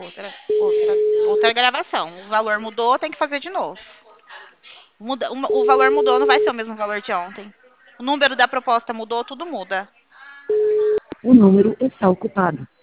Outra gravação. O valor mudou, tem que fazer de novo. O valor mudou, não vai ser o mesmo valor de ontem. O número da proposta mudou, tudo muda. O número está ocupado.